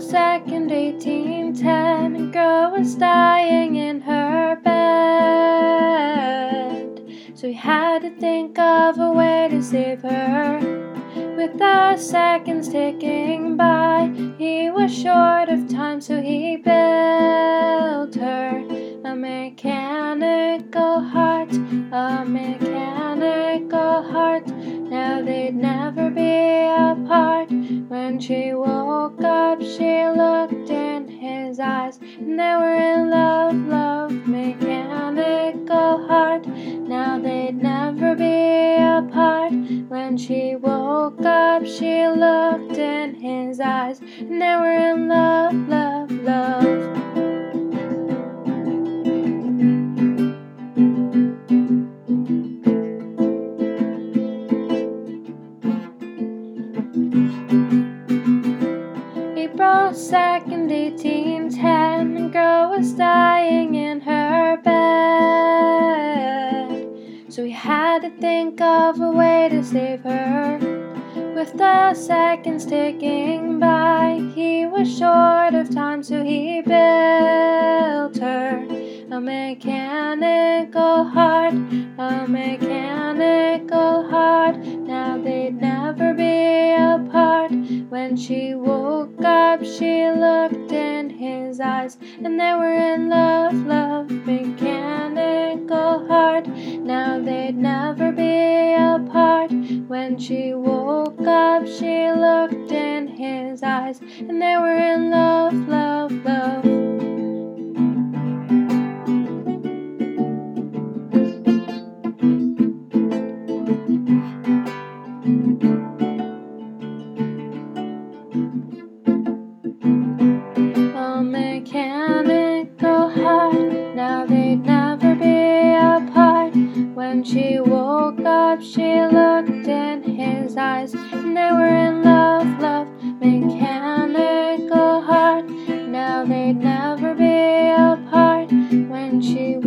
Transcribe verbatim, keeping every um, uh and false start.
second, eighteen ten, a girl was dying in her bed. So he had to think of a way to save her. With the seconds ticking by, he was short of time, so he built her a mechanical heart, a mechanical heart. Now they'd never be apart. When she woke up, she looked in his eyes, and they were in love, love, mechanical heart. Now they'd never be apart. When she woke up, she looked in his eyes, and they were in love, love, love. April second, eighteen ten, a girl was dying in her bed. So he had to think of a way to save her. With the seconds ticking by, he was short of time, so he built her a mechanical heart, a mechanical heart. Now they'd never be apart. When she woke up, she looked in his eyes, and they were in love, love, mechanical heart. Now they'd never be apart. When she woke up, she looked in his eyes, and they were in love, love, love. A mechanical heart, now they'd never be apart. When she woke up, she looked in his eyes, and they were in love, love, mechanical heart. Now they'd never be apart. When she